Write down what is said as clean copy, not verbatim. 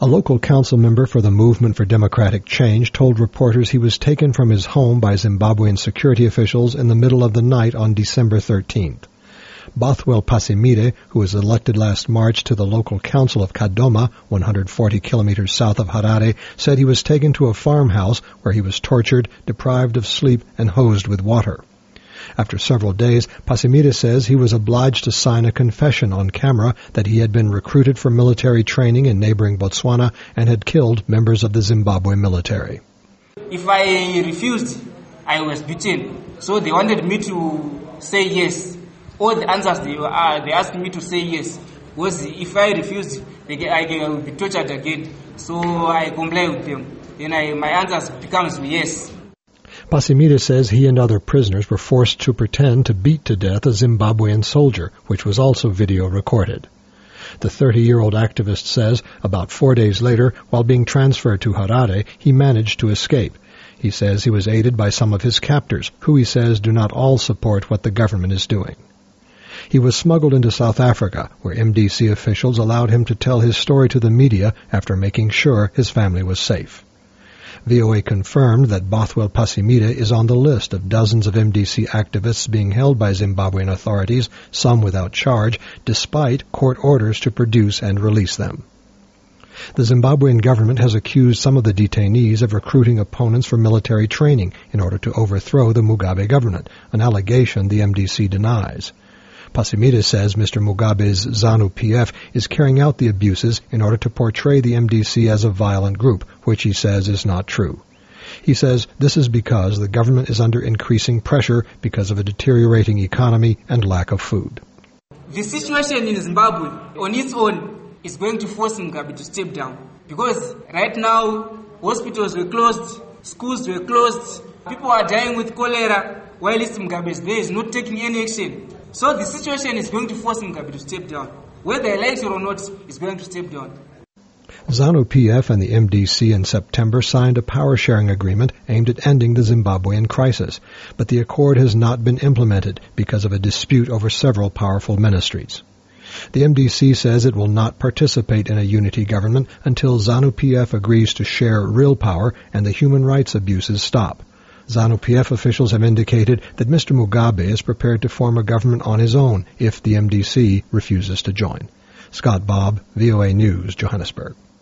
A local council member for the Movement for Democratic Change told reporters he was taken from his home by Zimbabwean security officials in the middle of the night on December 13th. Bothwell Pasimire, who was elected last March to the local council of Kadoma, 140 kilometers south of Harare, said he was taken to a farmhouse where he was tortured, deprived of sleep, and hosed with water. After several days, Pasimire says he was obliged to sign a confession on camera that he had been recruited for military training in neighboring Botswana and had killed members of the Zimbabwe military. If I refused, I was beaten. So they wanted me to say yes. All the answers they asked me to say yes was if I refused, I would be tortured again. So I complained with them. Then my answers becomes yes. Pasimire says he and other prisoners were forced to pretend to beat to death a Zimbabwean soldier, which was also video recorded. The 30-year-old activist says about 4 days later, while being transferred to Harare, he managed to escape. He says he was aided by some of his captors, who he says do not all support what the government is doing. He was smuggled into South Africa, where MDC officials allowed him to tell his story to the media after making sure his family was safe. VOA confirmed that Bothwell Pasimire is on the list of dozens of MDC activists being held by Zimbabwean authorities, some without charge, despite court orders to produce and release them. The Zimbabwean government has accused some of the detainees of recruiting opponents for military training in order to overthrow the Mugabe government, an allegation the MDC denies. Pasimire says Mr. Mugabe's ZANU-PF is carrying out the abuses in order to portray the MDC as a violent group, which he says is not true. He says this is because the government is under increasing pressure because of a deteriorating economy and lack of food. The situation in Zimbabwe on its own is going to force Mugabe to step down. Because right now, hospitals were closed, schools were closed, people are dying with cholera, while Mugabe is there, is not taking any action. So the situation is going to force Mugabe to step down. Whether he likes it or not, he's going to step down. ZANU-PF and the MDC in September signed a power-sharing agreement aimed at ending the Zimbabwean crisis, but the accord has not been implemented because of a dispute over several powerful ministries. The MDC says it will not participate in a unity government until ZANU-PF agrees to share real power and the human rights abuses stop. ZANU-PF officials have indicated that Mr. Mugabe is prepared to form a government on his own if the MDC refuses to join. Scott Bobb, VOA News, Johannesburg.